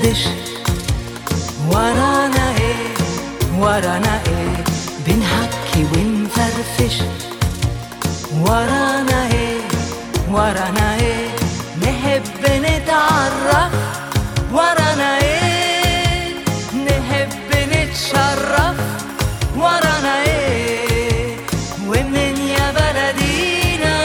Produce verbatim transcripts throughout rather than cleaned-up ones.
بندردش، ورانا ايه ورانا ايه بنحكي ونفرفش، ورانا ايه ورانا ايه نحب نتعرف، ورانا ايه نحب نتشرف، ورانا ايه ومنين يا بلدينا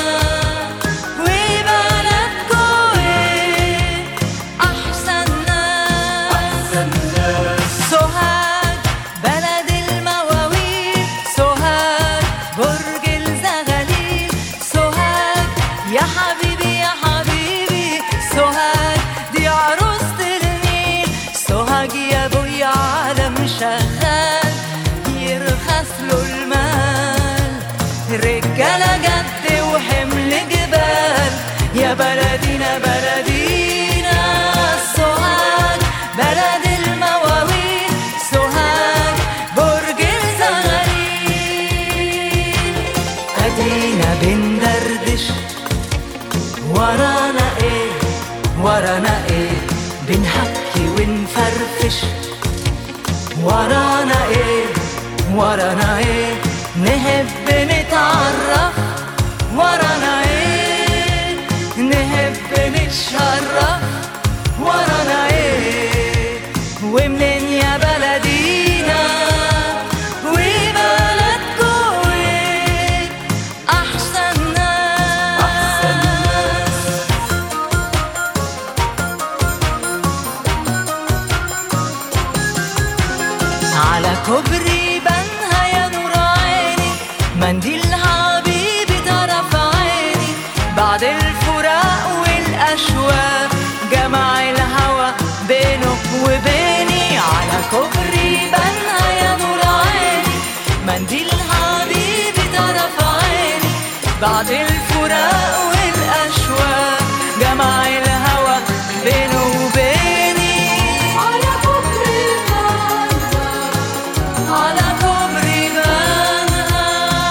وبلدكو ايه احسن ناس، احسن ناس. سوهاج بلد المواويل، سوهاج برج الزغاليل، سوهاج يا حبيبي يا حبيبي، سوهاج دي عروسة النيل، سوهاج يا ابويا عالم شغال يرخص له المال، رجالة جد وحمل جبال، يا بلدينا بلدينا سوهاج بلد المواويل، سوهاج برج الزغاليل. ادينا بندردش، ورانا ايه ورانا ايه بنحكي ونفرفش، ورانا ايه ورانا ايه نحب نتعرف، ورانا ايه نحب نتشرف، ورانا ايه ومنين يا بلدينا وبلدكو ايه احسن ناس، احسن ناس. على كوبري بنها يا نور عيني، منديل حبيبي طرف عيني، بعد الفراق والأشواق جمع الهوى بينك وبيني، على كوبري بنها يا نور عيني، منديل حبيبي طرف عيني، بعد الفراق والأشواق جمع الهوى بينه وبيني، على كوبري بنها على كوبري بنها.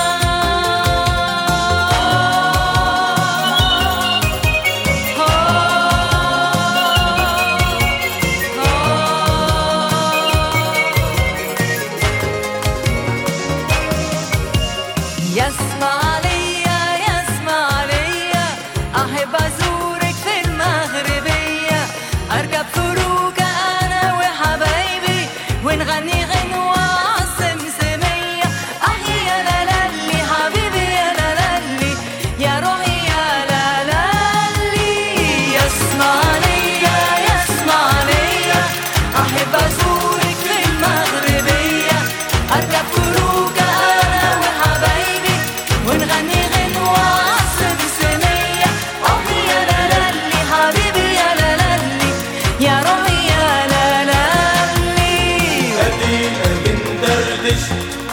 يسمع ليا يسمع ليا أحب أزورك في المغربية، أركب فروكة أنا وحبايبي ونغني غنوة عالسمسمية، أحيي يا لالي حبيبي يا لالي يا روحي يا لالي. يسمع ليا يسمع ليا أحب أزورك في المغربية، أركب فروكة أنا وحبايبي ونغني غنوة عالسمسمية، أحيي يا لالي حبيبي يا لالي يا روحي يا لالي. ادينا بندردش،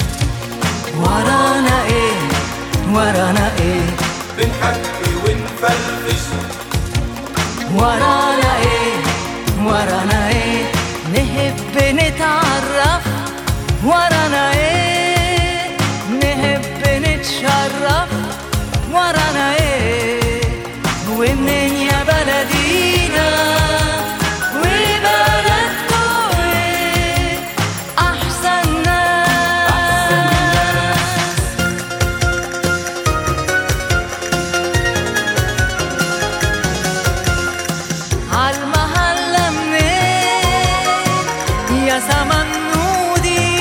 ورانا ايه ورانا ايه بنحكي ونفرفش، ورانا ايه ورانا ايه نحب نتعرف، ورانا ايه نحب نتشرف، ورانا ايه ومنين يا بلدينا وبلدكو ايه احسن ناس، عالمحلة منين يا زمن نودي،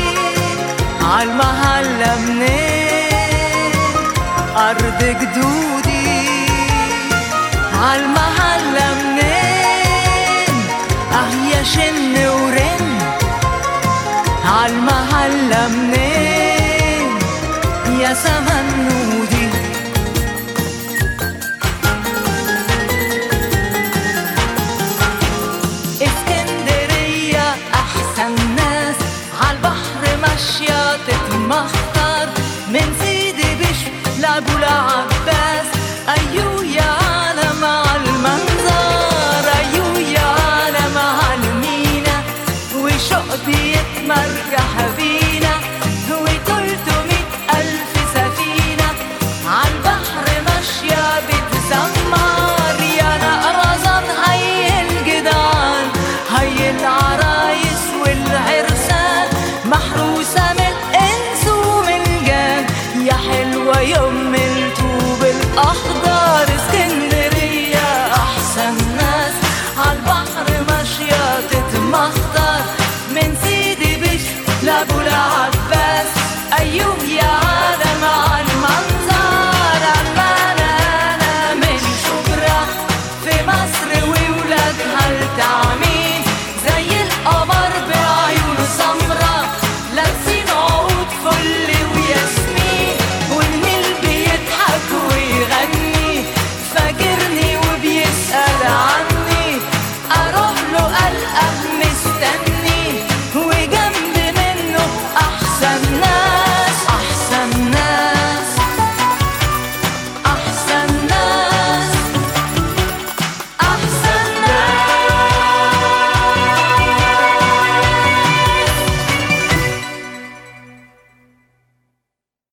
عالمحلة منين أرض جدودي، عالمحلة منين أه يا شن ورن، عالمحلة منين يا زمن نودي. اسكندرية أحسن ناس، عالبحر ماشية تتمخطر، من سيدي بشر لأبو العباس، أيوه يا عالم عالمنظر، أيوه يا عالم عالمينا، وشوق بيتمرجح